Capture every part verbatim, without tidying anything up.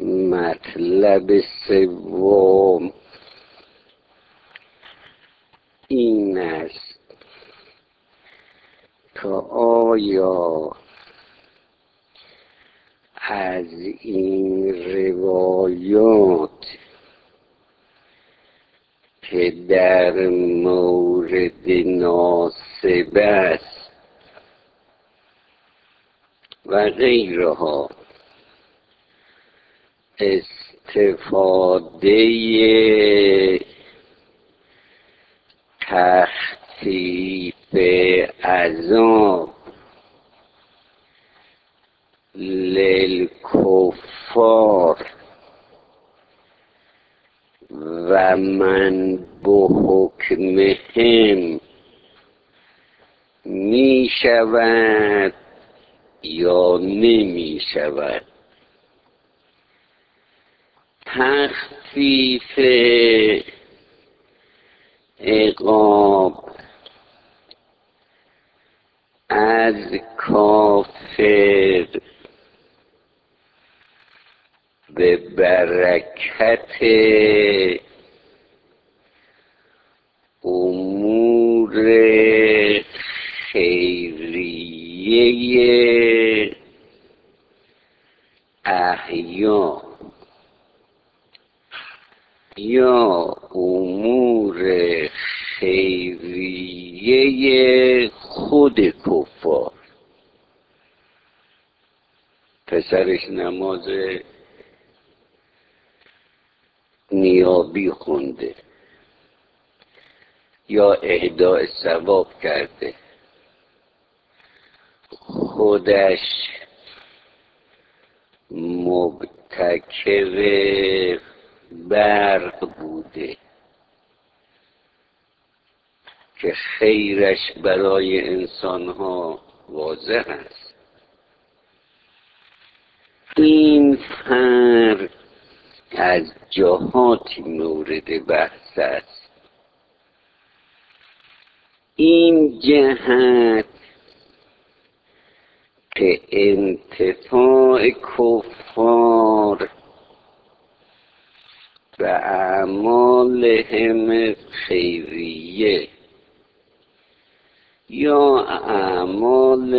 مطلب سوم این است که آیا از این روایات که در مورد ناصب است و غیرها استفاده تخفیف عذاب للکفار و من بحکمهم می شود یا نمی شود. تخفیف عقاب از کافر به برکت امور خیریه احیا یا امور خیریه خود کفار. پسرش نماز نیابی خونده یا اهداء ثواب کرده، خودش مبتکر برق بوده که خیرش برای انسانها واضح است. این فرق از جهاتی مورد بحث است. این جهت که انتفاع کفار و اعمالهم خیریه یا اعمال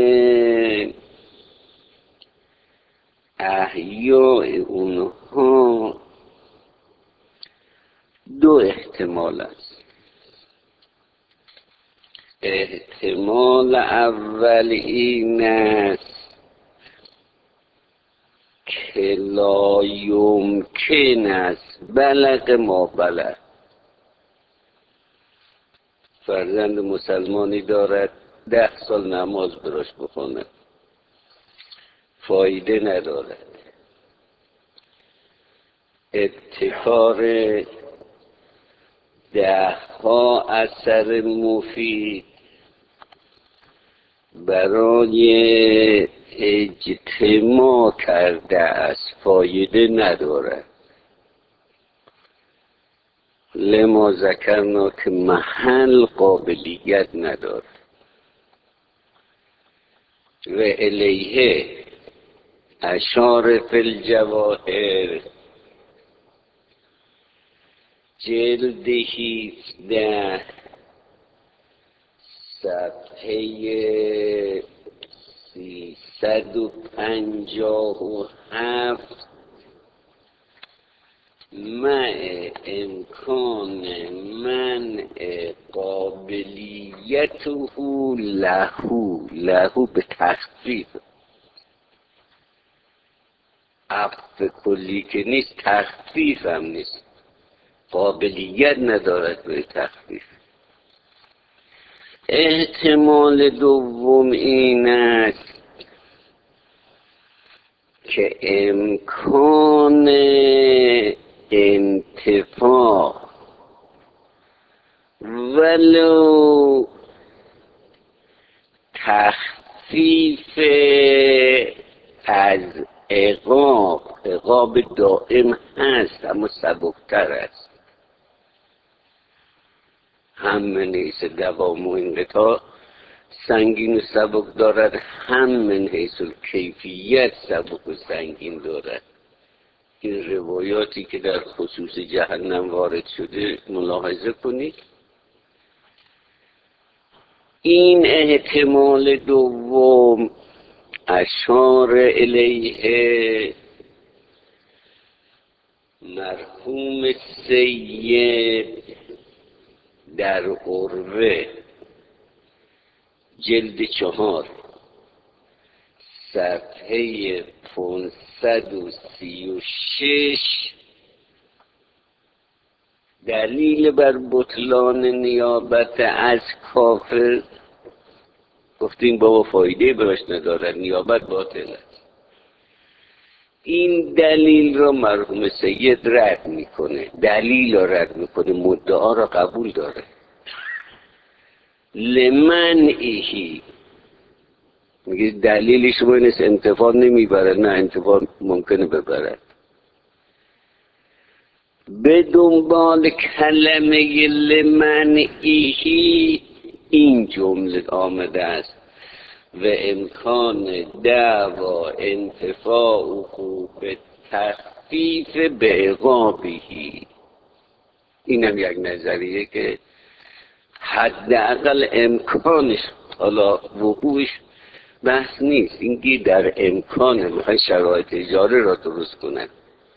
احیاء اونها دو احتمال است. احتمال اول این است که لا یمکن است بلغ ما بلغ. فرزند مسلمانی دارد ده سال نماز براش بخونه، فایده ندارد. ابتکار ده ها اثر مفید برای اجتماع کرده است، فایده ندارد. لما ذکرنا که محل قابلیت ندارد. و الیه اشار فی الجواهر جلد هفده صفحه سیصد و پنجاه و هفت مع امکان منع قابلیته لهو لهو به تخفیف. عفو کلی که نیست، تخفیف هم نیست، قابلیت ندارد به تخفیف. احتمال دوم این است که امکان انتفاع ولو تخفیف از عقاب، عقاب دائم هست اما سبکتر است. هم من حیث دوام و انقطاع سنگین و سبک دارد، هم من حیث کیفیت سبک و سنگین دارد. این روایاتی که در خصوص جهنم وارد شده ملاحظه کنید. این احتمال دوم اشار الیه مرحوم سید در عروه جلد چهار صفحه پانصد و سی و شش دلیل بر بطلان نیابت از کافر. گفتیم بابا فایده براش ندارد، نیابت باطل است. این دلیل را مرحوم سید رد میکنه، دلیل را رد میکنه، مدعا را قبول داره. لمنعه میگه دلیلی شما نیست انتفاع نمیبرد. نه، انتفاع ممکنه ببرد. به دنبال کلمه لمنعه این جمله آمده است و امکان دعوا انتفاع خوب تخفیف به عقابهی. اینم یک نظریه که حداقل امکانش، حالا وقوعش بحث نیست، اینکه در امکانه میخوای شرایط اجاره را درست کنن.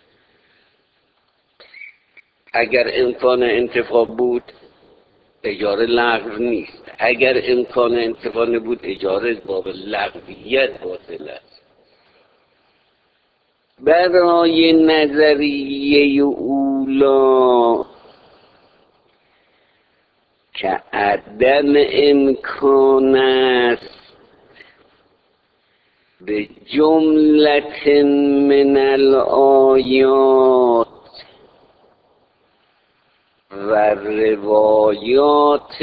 اگر امکان انتفاع بود اجاره لغو نیست، اگر امکان انتفاع نبود اجاره باب لغویت باطل است. برای نظریه اولا که عدم امکان است به جملت من الآیات و روایات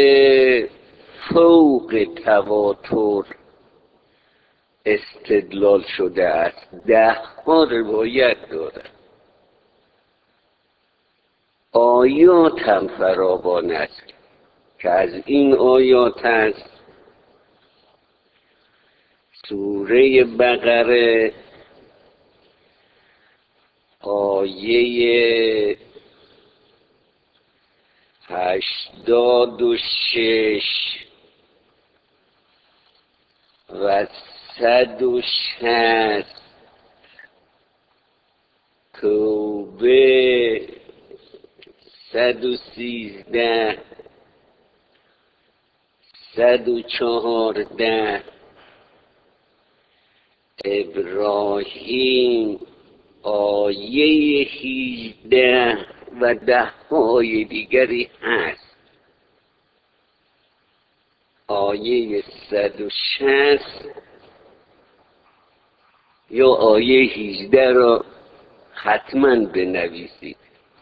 فوق تواتر استدلال شده است. ده ها روایت دارد، آیات هم فراوان است که از این آیات است سوره بقره آیه هشتاد و شش و صد و شصت، توبه صد و سیزده، صد و چهارده، ابراهیم آیه هیجده و ده آیه دیگری هست. آیه صد و شصت یا آیه هیجده را حتما بنویسید.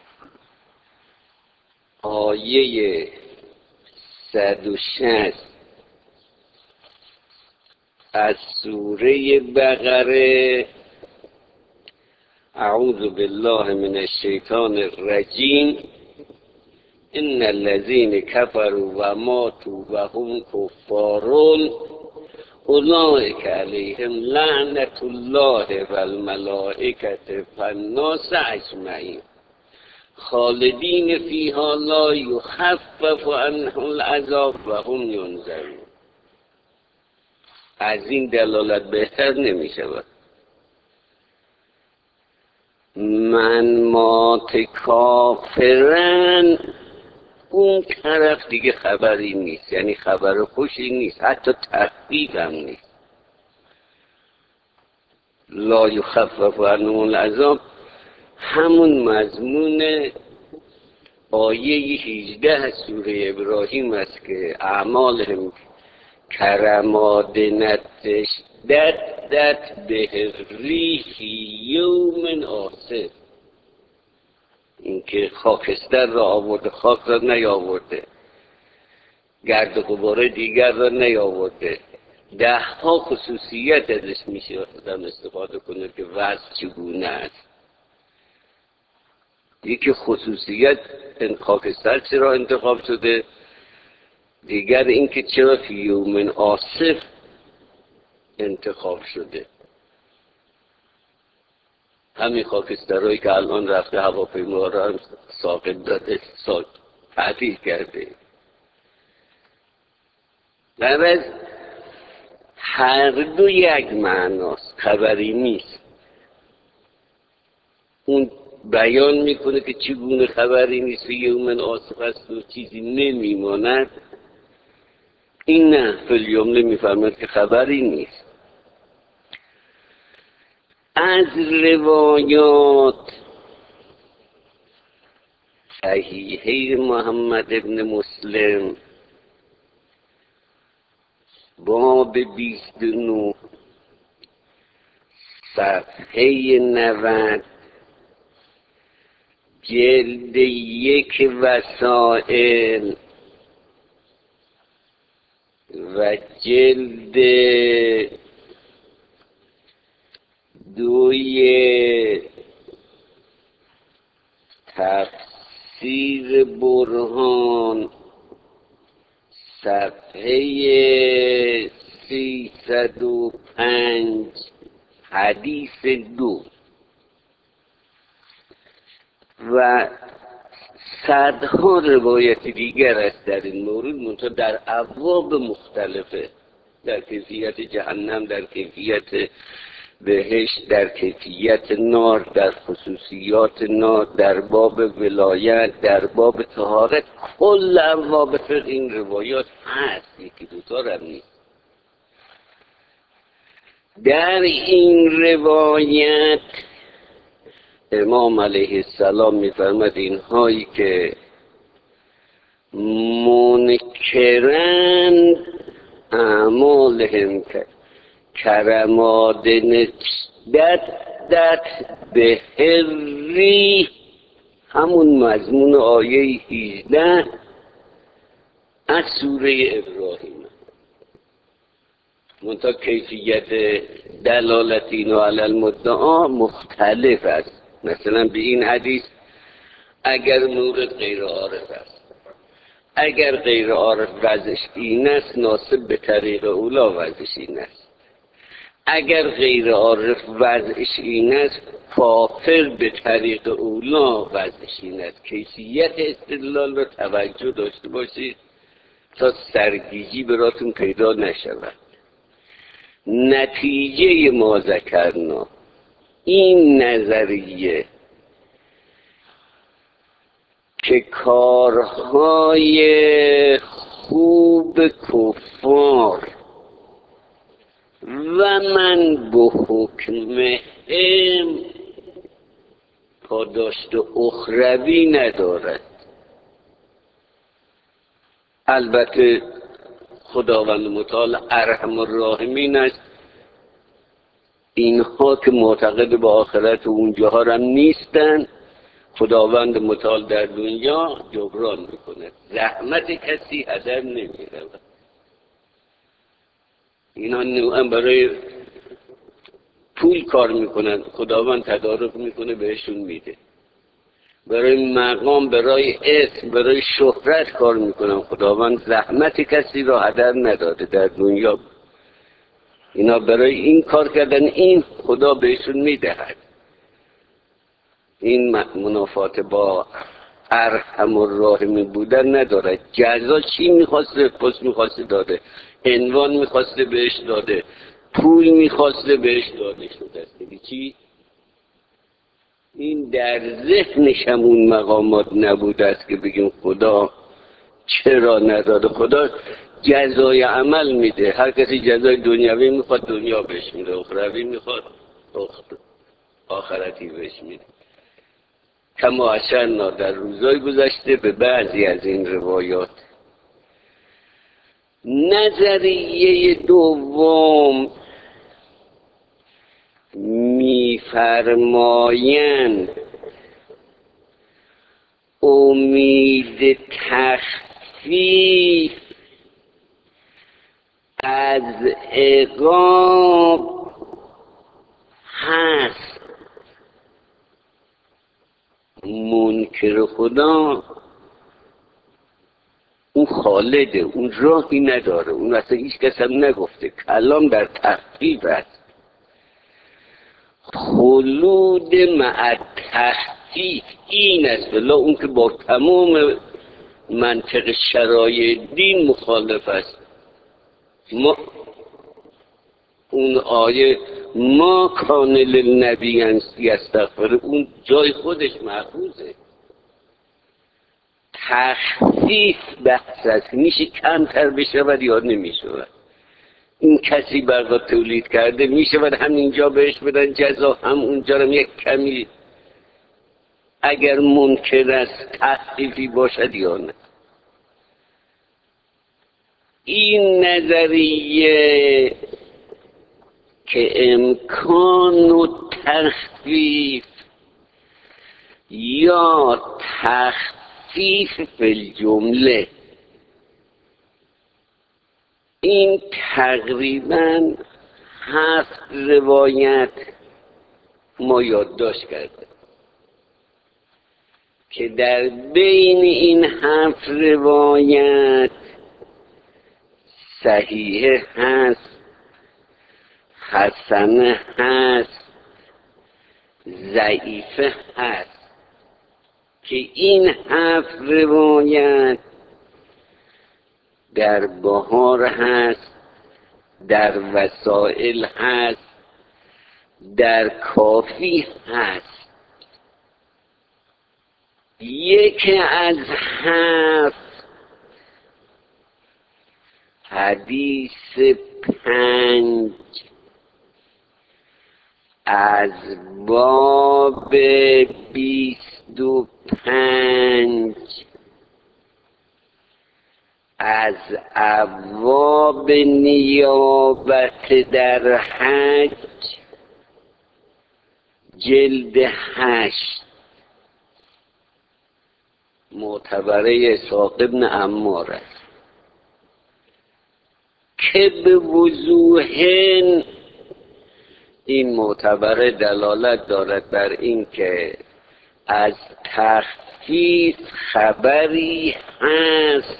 آیه صد و شصت از سوره بقره اعوذ بالله من الشیطان الرجیم ان الذين كفروا وماتوا وهم كفار اولئک علیهم لعنت الله و الملائکة والناس اجمعین خالدین فیها لا یخفف عنهم العذاب و هم ینظرون. از این دلالت بهتر نمی شود. من مات کافرن، اون طرف دیگه خبری نیست، یعنی خبر خوشی نیست، حتی تخفیف هم نیست. لا یخفف عنهم العذاب همون مضمون آیه هیجده از سوره ابراهیم است که اعمالهم کرماد نتشدت به ریح یوم آصف. اینکه خاکستر را آورده، خاک را نیاورده، گرد و غبار دیگر را نیاورده. ده ها خصوصیت ازش میشه آدم استفاده کنه که وضع چگونه است. یکی خصوصیت این خاکستر چرا انتخاب شده، دیگر اینکه چرا فی یوم آصف انتخاب شده. همین خاکسترهایی که الان رفته هواپیما را هم ساقط داده، ساقط تعطیل کرده. در هر دو یک معناست، خبری نیست. اون بیان میکنه که چگونه خبری نیست و یومن آصف است و چیزی نمیماند. این نه، فی‌الجمله میفرماید که خبری نیست. از روایات صحیحه محمد ابن مسلم باب بیست و نه صفحه نود جلد یک وسائل و جلد دوی تفسیر برهان صفحه سیصد و پنج حدیث دو و صدها روایت دیگر است در این مورد، منتها در ابواب مختلفه، در کیفیت جهنم، در کیفیت بهشت، در کیفیت نار، در خصوصیات نار، در باب ولایت، در باب طهارت. کل ابواب فقه این روایات هست، یکی دوتا هم نیست. در این روایت امام علیه السلام می‌فرماید اینهایی که منکرند اعمالهم کرماد نجدت به هری، همون مضمون آیه هجده از سوره ابراهیم. منتها کیفیت دلالت اینا علی المدعا مختلف است. مثلا به این حدیث اگر مورد غیر عارف است، اگر غیر عارف وضعش این است، ناسب به طریق اولا وضعش این است. اگر غیر عارف وضعش این است، کافر به طریق اولا وضعش این است. کیفیت استدلال را توجه داشته باشید تا سرگیجی براتون پیدا نشود. نتیجه ما ذکرنا این نظریه که کارهای خوب کفار و من به حکمهم پاداشت اخروی ندارد. البته خداوند متعال ارحم الراحمین است، اینها که معتقد به آخرت و اونجاها هم نیستن، خداوند متعال در دنیا جبران میکنه، زحمت کسی هدر نمیره. اینا نوعا برای پول کار میکنن، خداوند تدارک میکنه بهشون میده. برای مقام، برای اسم، برای شهرت کار میکنن، خداوند زحمت کسی را هدر نداده در دنیا. اینا برای این کار کردن، این خدا بهشون میدهد. این منافات با ارحم الراحمین بودن نداره. جزا چی میخواسته؟ پس میخواسته داده، عنوان میخواسته بهش داده، پول میخواسته بهش داده شده است. چی؟ این در ذهنش هم اون مقامات نبوده است که بگیم خدا چرا نداده. خدا جزای عمل میده. هر کسی جزای دنیاوی میخواد دنیا بهش میده، اخروی میخواد آخرتی بهش میده. کما اشرنا در روزای گذشته به بعضی از این روایات. نظریه دوم میفرمایند امید تخفیف از عقاب هست. منکر خدا اون خالده، اون راهی نداره، اون اصلا هیچ کس هم نگفته، کلام در تخفیف است. خلود مع تخفیف این است، بلا اون که با تمام منطق شرایع دین مخالف است. ما اون آیه ما کان للنبی ان یستغفر اون جای خودش محفوظه. تخفیف بحث است، میشه کمتر بشود یا نمیشود. این کسی برقا تولید کرده میشود همینجا بهش بدن جزا، هم اونجا رو یک کمی اگر ممکن است تخفیفی باشد یا نه. این نظریه که امکان و تخفیف یا تخفیف فی الجمله، این تقریبا هفت روایت ما یادداشت کرده که در بین این هفت روایت صحیحه هست، حسنه هست، ضعیفه هست، که این هفت روایت در بهار هست، در وسائل هست، در کافی هست. یکی از هفت حدیث پنج از باب بیست و پنج از ابواب نیابت در حج جلد هشت معتبره اسحاق ابن عمار است که به وضوح این معتبره دلالت دارد بر این که از تخفیف خبری هست.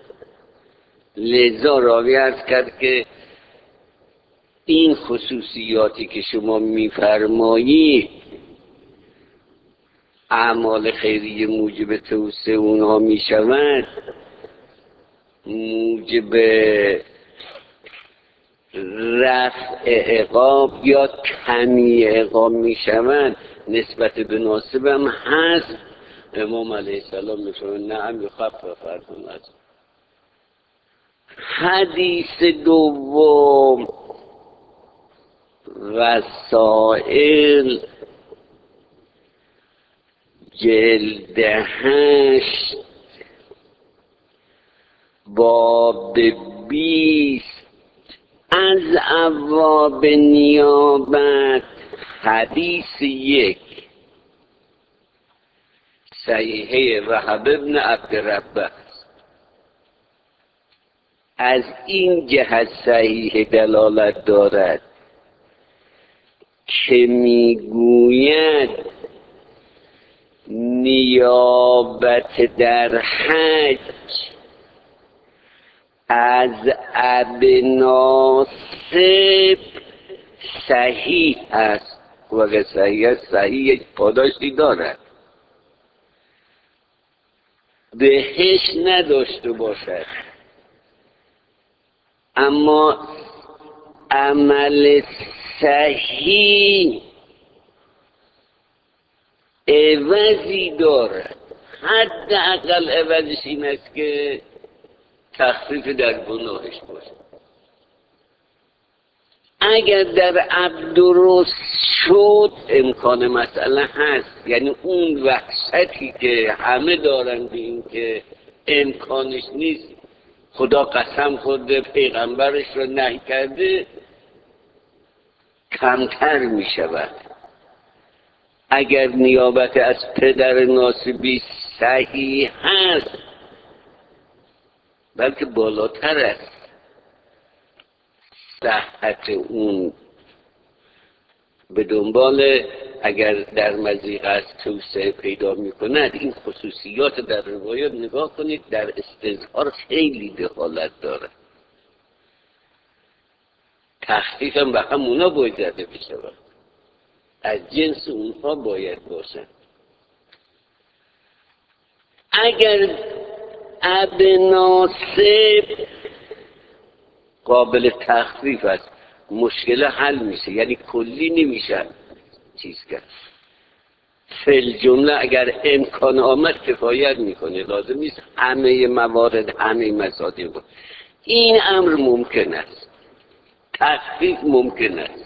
لذا راوی عرض کرد که این خصوصیاتی که شما میفرمایید اعمال خیریه موجب توسعه اونها میشوند، موجب رفع عقاب یا کمی عقاب میشوند، نسبت به ناسبم هست. امام علیه السلام میفرماید نعم یخفف عنکم از. حدیث دوم وسائل جلد هشت باب بیست از ابواب نیابت حدیث یک صحیحه وهب ابن عبدالربه از این جهت صحیح دلالت دارد که میگوید نیابت در حج از اب ناصب صحیح است و اگر صحیح است صحیح پاداشی دارد، بهش نداشته باشد، اما عمل صحیح عوضی دارد. حداقل عوضش این است که تخفیف در گناهش باشه. اگر در عبد درست شد امکان مسئله هست، یعنی اون وحشتی که همه دارن به این که امکانش نیست، خدا قسم خورده پیغمبرش رو نهی کرده، کمتر می شود. اگر نیابت از پدر ناسبی صحیح هست بلکه بالاتر است صحت اون، به دنبال اگر در مضیق است توسعه پیدا می کند. این خصوصیات در روایات نگاه کنید، در استظهار خیلی دخالت داره. تخفیف هم به همونا باید زده بشود. از جنس اونها باید باشن. اگر اب ناسب قابل تخفیف است، مشکل حل میشه، یعنی کلی نمیشه چیز کرد. فل جمله اگر امکان آمد کفایت میکنه، لازم نیست همه موارد همه مصادیق بود. این امر ممکن است، تخفیف ممکن است.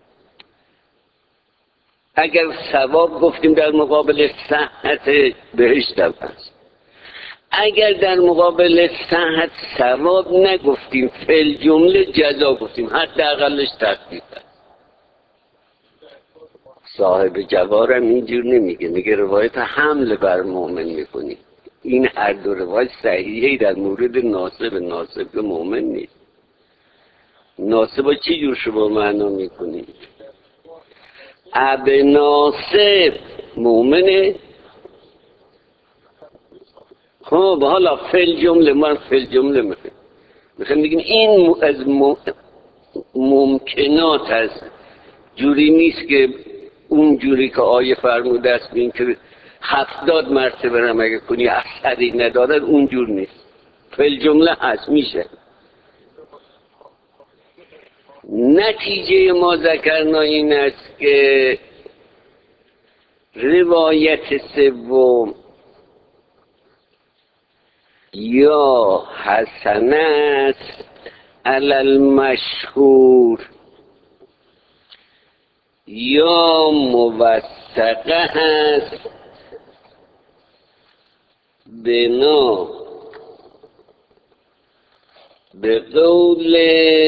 اگر ثواب گفتیم در مقابل صحت بهشت است، اگر در مقابل صحت ثواب نگفتیم، فل جمله جزا گفتیم، حداقلش تخفیف است. صاحب جوارم اینجور نمیگه، میگه روایت حمل بر مؤمن میکنی. این هر دو روایت صحیحی در مورد ناصب. ناصب به مؤمن نیست. ناصب چی جور شما معنا میکنی؟ اب ناصب مؤمنه. خب حالا فل جمله، من فل جمله میخوام میخوام بگیم این از ممکنات هست، جوری نیست که اون جوری که آیه فرموده است این که هفتاد مرتبه رم اگه کنی اثری ندارد، اون جور نیست. فل جمله هست، میشه. نتیجه ما ذکرنا این است که روایت سوم یا حسن است علی المشهور یا موثقه است بنا به قول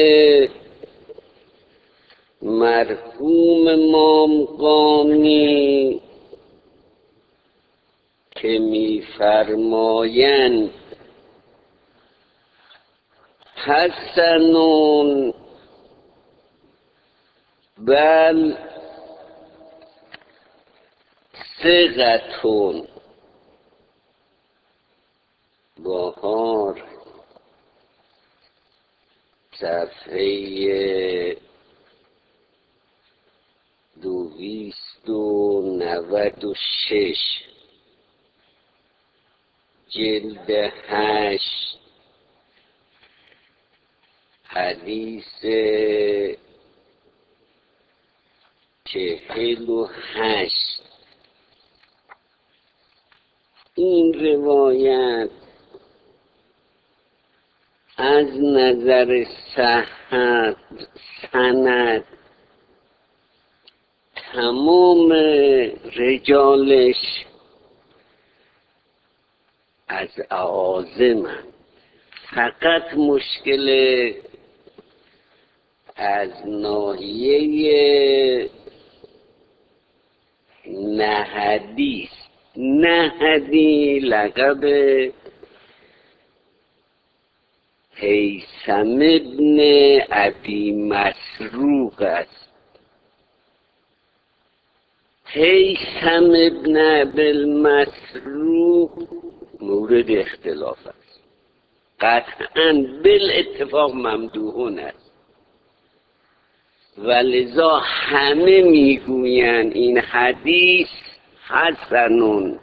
مرحوم مامقانی که می‌فرمایند حسنون بل ثقتون. بهار صفحه دویست و نود و شش جلد هشت حدیث چهل و هشت. این روایت از نظر صحت سند تمام رجالش از اعاظم، فقط مشکل از ناحیه نهدی است. نهدی لقب هیثم ابن ابی مسروق است. هیثم ابن ابی مسروق مورد اختلاف است، قطعاً بالاتفاق ممدوحون است، ولذا همه میگویند این حدیث حسنون.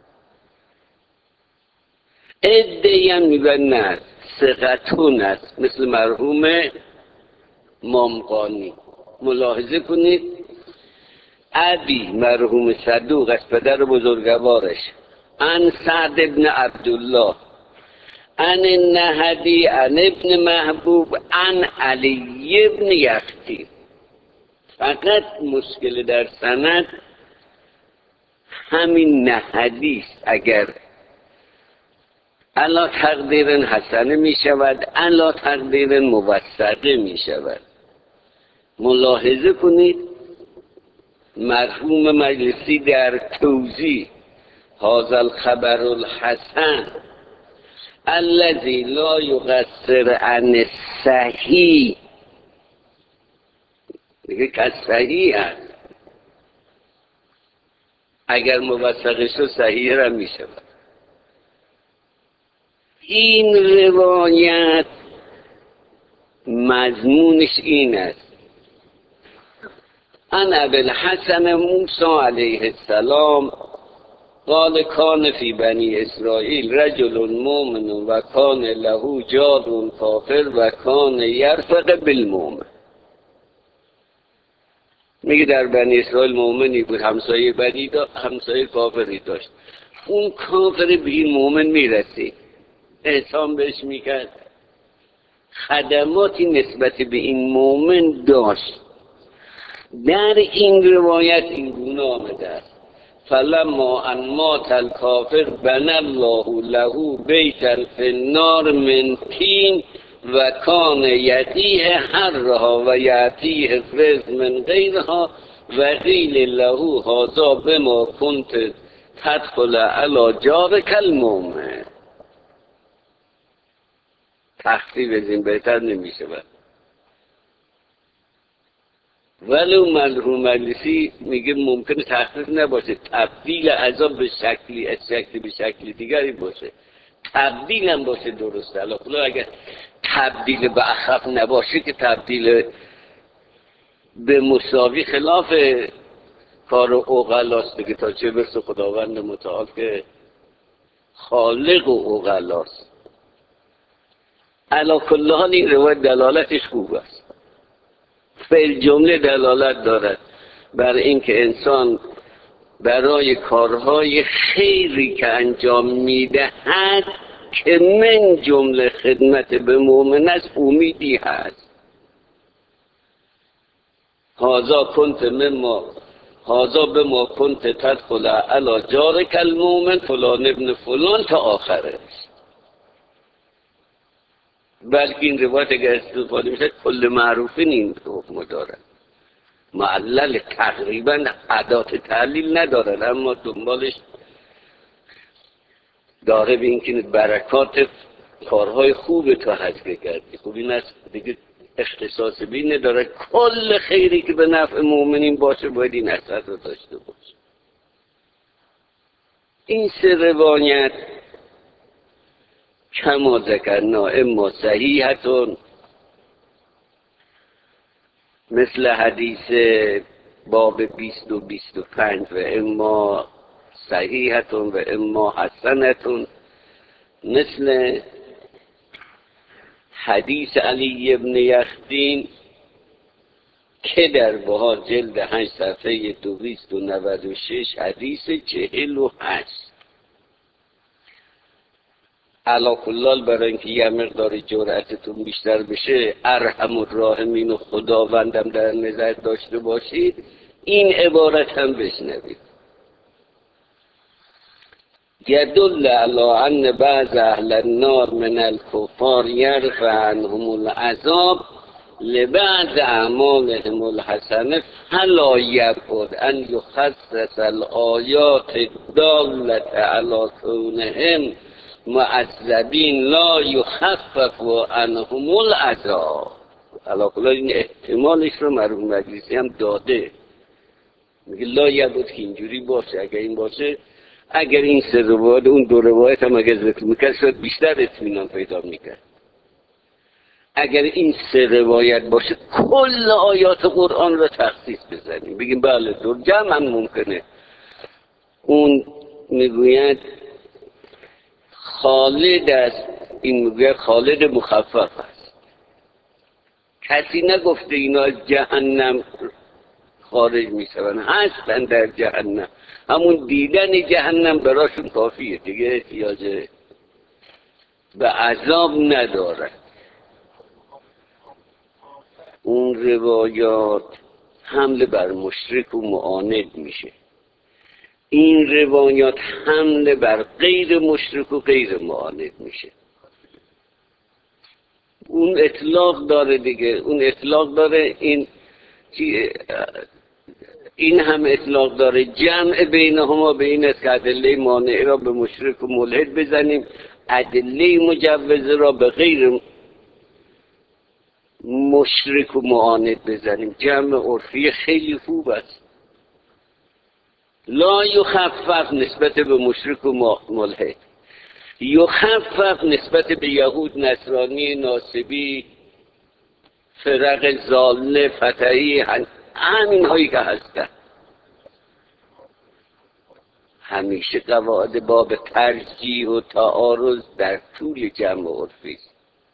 عده‌ای هم میگویند نه ثقتون است، مثل مرحوم مامقانی. ملاحظه کنید ابی مرحوم صدوق است، پدر بزرگوارش، ان سعد ابن عبدالله، ان نهدی، ان ابن محبوب، ان علی ابن یختی. فقط مشکل در سند همین نهدی است. اگر الا تقدیر حسنه می شود، الا تقدیر موثقه می شود. ملاحظه کنید مرحوم مجلسی در توضیح هذا الخبر الحسن الذي لا يقصر عن الصحیح، دیگه که صحیح است، اگر موثقه شد صحیح را می شود. این روایت مضمونش این است: ان ابوالحسن موسی علیه السلام قال کان فی بنی اسرائیل رجل مؤمن و کان له جار کافر و کان یرفق بالمؤمن. میگه در بنی اسرائیل مؤمنی بود، همسایه بدی دا همسایه کافری داشت. اون کافر به این مؤمن میرسید، احسان بهش میکرد، خدماتی نسبت به این مؤمن داشت. در این روایت این گونه آمده است فلما ان مات الکافر بنى الله له بیتا فی النار من طین و کان یأتیه حرها و یأتیه رزق من غیرها و قیل له هذا بما کنت تدخل علی جارک المؤمن. تخفیف از این بهتر نمیشه. ولو مرحوم مجلسی میگه ممکنه تخفیف نباشه، تبدیل عذاب به شکلی از شکلی به شکلی دیگری باشه، تبدیل هم باشه درسته. الان اگر تبدیل به اخف نباشه که تبدیل به مساوی خلاف کار عقلاست دیگه، تا چه برسه خداوند متعال که خالق و عقلاست. علی کل حال این روایت دلالتش خوب است، فعل جمله دلالت دارد بر اینکه انسان برای کارهای خیری که انجام میدهد که من جمله خدمت به مؤمن است امیدی هست. هازا کنت مما هازا به ما کنت تدخل علی جارک المؤمن فلان ابن فلان تا آخره. بلکه این روایت اگر استفاده میشه کل معروفین این حکم دارد، معلل تقریبا ادات تعلیل ندارد، اما دنبالش داره به اینکه برکات کارهای خوب تو حذف کردی. خوب این است دیگه اختصاص بین نداره، کل خیری که به نفع مؤمنین باشه باید این اثر رو داشته باشه. این سه روایت کما ذکرنا اما صحیحتون مثل حدیث باب بیست و بیست و پنج و اما صحیحتون و اما حسنتون مثل حدیث علی ابن یخدین که در بهار جلد هشت صفحه دویست و نود و شش حدیث چهل و هشت. علا کلال برای اینکه یه مقدار جرأتتون بیشتر بشه ارحم الراحمین و خداوندم در نظر داشته باشید، این عبارت هم بشنوید. یدل علی ان بعض اهل النار من الکفار یرفع عنهم العذاب لبعض اعمالهم الحسنه فلا یبعد ان یخصص الآیات الدالة علی کونهم معذبین لا یخفف عنهم العذاب. علی کل این احتمالش رو مرحوم مجلسی هم داده، میگه لا یبعد که اینجوری باشه. اگر این باشه، اگر این سه روایت اون دو روایت هم اگر ذکر میکرد شاید بیشتر اطمینان پیدا میکرد. اگر این سه روایت باشه کل آیات قرآن رو تخصیص بزنیم، بگیم بله دور جمع هم ممکنه. اون میگوید خالد است، این میگوید خالد مخفف است. کسی نگفته اینا از جهنم خارج میشون، هستن در جهنم، همون دیدن جهنم براشون کافیه دیگه، احتیاج به عذاب نداره. اون روایات حمله بر مشرک و معاند میشه، این روایات حمله بر غیر مشرک و غیر معاند میشه. اون اطلاق داره دیگه، اون اطلاق داره، این این هم اطلاق داره. جمع بینهما بین است که ادله مانعه را به مشرک و ملحد بزنیم، ادله مجوزه را به غیر مشرک و معاند بزنیم. جمع عرفی خیلی خوب است. لا یخفف نسبت به مشرک و ملحد، یخفف نسبت به یهود، نصرانی، ناصبی، فرق ضاله، فتحی، همین هایی که هستن. همیشه قواعد باب ترجیح و تعارض در طول جمع عرفی است.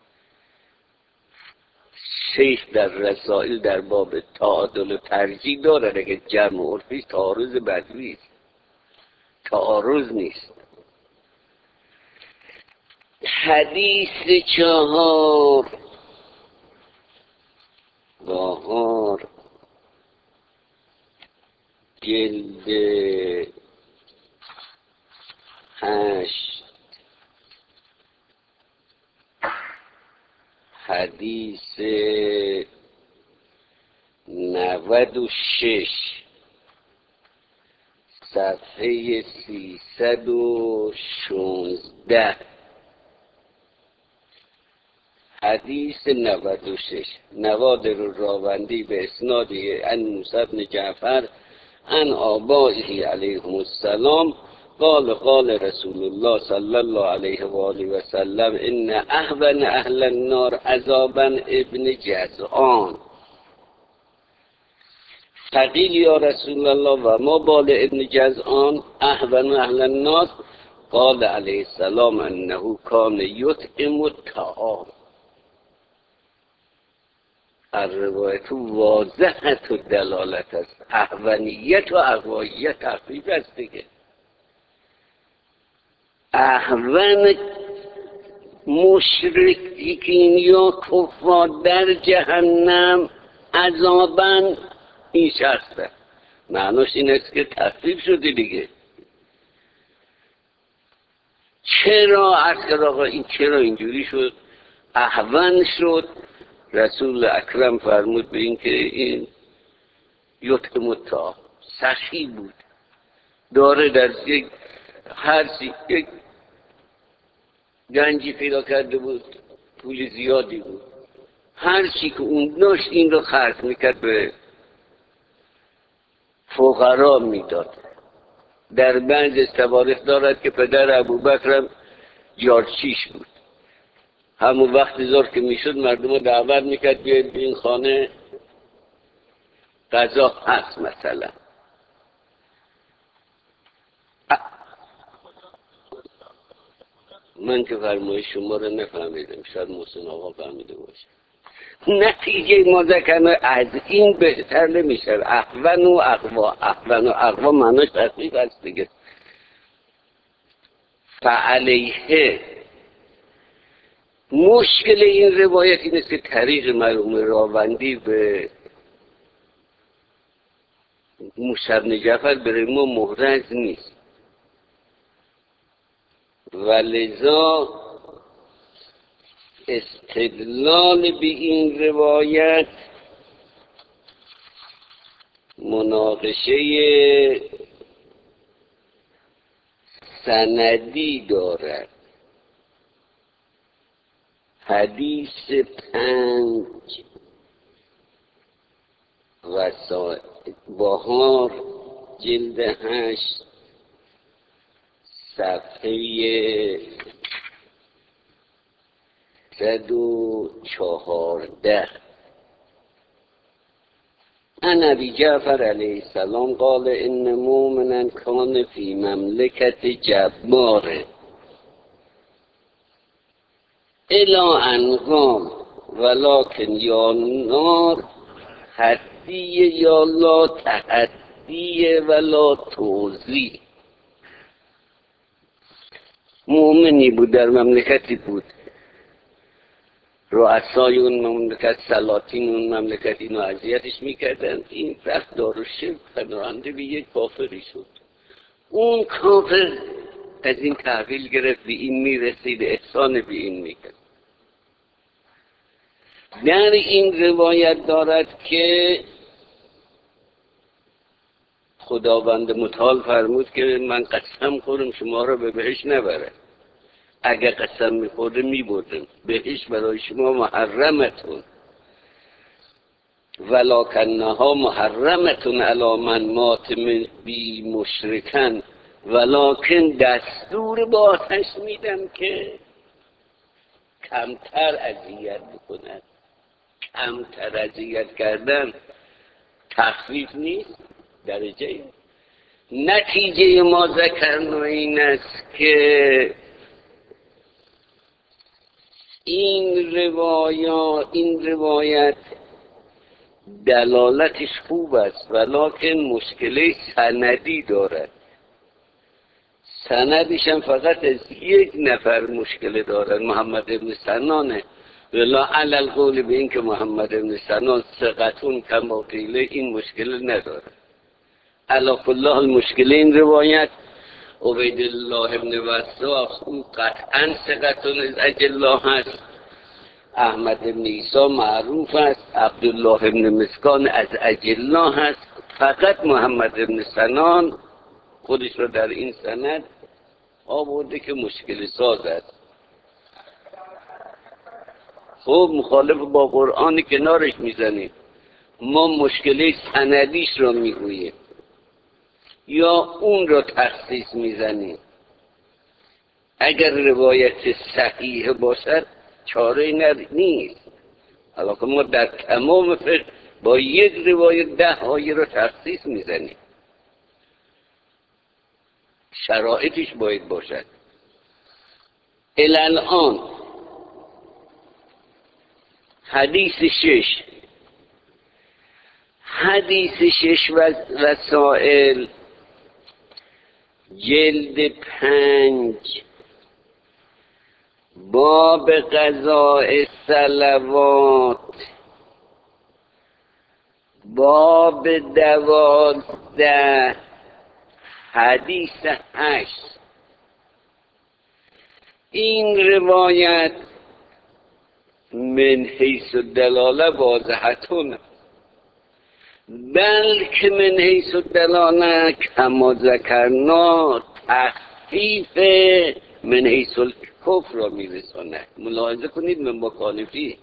شیخ در رسائل در باب تعادل و ترجیح داره، اگه جمع عرفی است تعارض بدوی است، تعارض نیست. حدیث چهار بهار جلد هشت حدیث نود و شش صفحه سیصد و شانزده. حدیث نود و شش نوادر راوندی به اسناد ان موسی بن جعفر ان آبائه علیهم السلام قال قال رسول الله صلی الله علیه و آله و سلم ان اهون اهل النار عذابا ابن جزعان. فقیل یا رسول الله و ما بال ابن جزعان اهون اهل النار؟ قال علیه السلام انه کان یطعم الطعام. الروایت واضحت و دلالت است. اهونیت و اغواییت تخفیف است دیگه. اهون مشرکین یا کفار در جهنم عذابن این شخصه، معناش این است که تخفیف شده دیگه. چرا اصلا آقا این چرا اینجوری شد اهون شد؟ رسول اکرم فرمود به این که این یطعم الطعام سخی بود، داره در یک هرچی یک گنجی پیدا کرده بود، پول زیادی بود، هر چی که اون داشت این رو خرج میکرد به فقرا میداد. در بعض از تواریخ دارد که پدر ابوبکر جارچیش بود، همون وقت ظهر که میشد مردم رو دعوت میکرد بیاید این خانه غذا هست مثلا. من که فرمایش شما رو نفهمیدم، شاید محسن آقا فهمیده باشه. نتیجه مذکر از این بهتر نمیشه. احون و اقوا، احون و اقوا معناش تخفیف است دیگه. فعلیه مشکل این روایت این است که طریق مرحوم راوندی به موسی بن جعفر برای ما محرز نیست و لذا استدلال به این روایت مناقشه سندی دارد. حدیث پنج وسائل بهار جلد هشت صفحه صد و چهارده. عن ابی جعفر علیه السلام قال ان مؤمنا کان فی مملکت جبار الی ان قال ولکن یا نار حدی یا لا تحدی ولا توزی. مؤمنی بود، در مملکتی بود، رؤسای اون مملکت، سلاطین اون مملکت اینو اذیتش میکردن. این وقت دارالشرک پناهنده به یک کافری شد. اون کافر از این تحویل گرفت، به این میرسید، احسان به این میکرد. در این روایت دارد که خداوند متعال فرمود که من قسم خورم شما را به بهشت نبره. اگه قسم میخورده میبردم. بهشت برای شما محرمتون، ولکنها محرمتون علی من مات بی مشرکن، ولکن دستور با آتش میدم که کمتر اذیت بکند. کمتر اذیت کردن تخفیف نیست درجه. نتیجه ما ذکرنا این است که این روایات این روایت دلالتش خوب است ولکن مشکل سندی دارد. سندش هم فقط از یک نفر مشکل دارد، محمد ابن سنانه. ولا علی القول به این که محمد ابن سنان ثقتون کما قیل این مشکل نداره. علی کل حال مشکل این روایت عبید الله ابن وثاق اون قطعا ثقتون از اجلا هست. احمد ابن عیسی معروف است. عبدالله ابن مسکان از اجلا هست. فقط محمد ابن سنان خودش رو در این سند آورده که مشکل ساز است. خب مخالف با قرآن کنارش میزنیم، ما مشکل سندیش رو میگوییم یا اون رو تخصیص میزنیم. اگر روایت صحیح باشد چاره نیست. حالا که ما در تمام فقه با یک روایت ده آیه رو تخصیص میزنیم، شرایطش باید باشد. الان حدیث شش حدیث شش و وسائل جلد پنج باب قضاء صلوات باب دوازده حدیث هشت. این روایت من حیث الدلاله واضحتون، بلکه من حیث الدلاله کما ذکرنا تخفیف من حیث الکفر را میرساند. ملاحظه کنید من مخالفی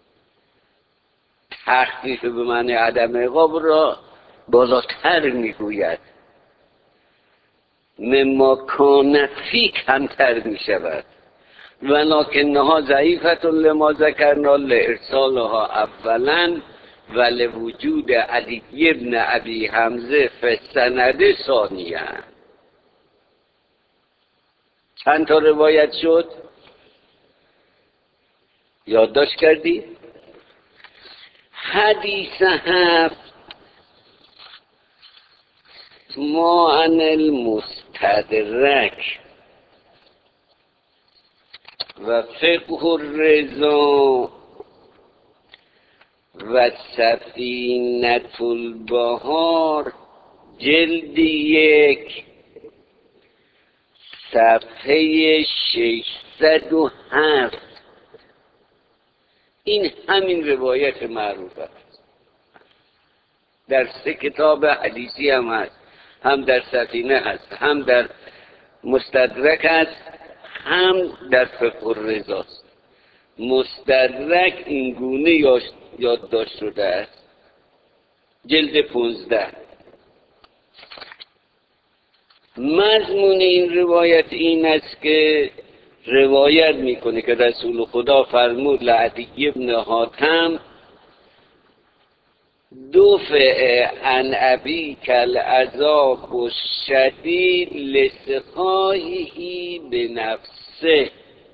تخفیف به معنی عدم عقاب را بالاتر میگوید، مما کان فی کمتر میشود، ولکنها ضعیفة لما ذکرنا لارسالها اولا ولوجود علی ابن ابی حمزه فی السند ثانیا. چند تا روایت شد یادداشت کردی؟ حدیث هفت ما عن المستدرک و فقه الرضا و سفینة البحار جلد یک صفحه ششصد و هفت. این همین روایت معروف است، در سه کتاب حدیثی هم هست، هم در سفینه هست، هم در مستدرک هست، هم در فقه الرضا است. مستدرک این گونه یادداشت شده است، جلد پونزده. مضمون این روایت این است که روایت میکنه که رسول خدا فرمود لعدی ابن حاتم دفع عن ابیک العذاب الشدید لسقایه بنفسه،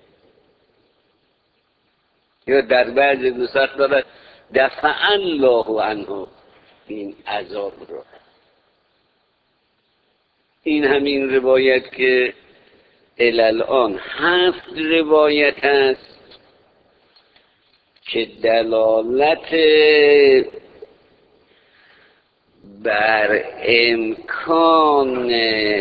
یا در بعض نسخ دارد دفع الله عنه این عذاب رو. این همین روایت که الان هفت روایت است که دلالت بر امکان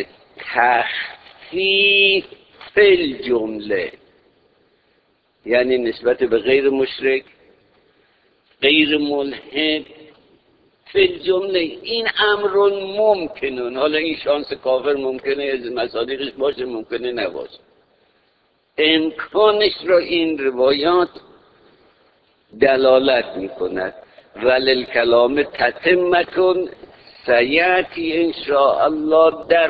تخفیف فی الجمله، یعنی نسبت به غیر مشرک، غیر ملحد، فی الجمله این امر ممکنه. حالا این شانس کافر ممکنه از مصادیقش باشه، ممکنه نباشه، امکانش را این روایات دلالت میکند. وللکلام تتمتون سیأتی انشاءالله در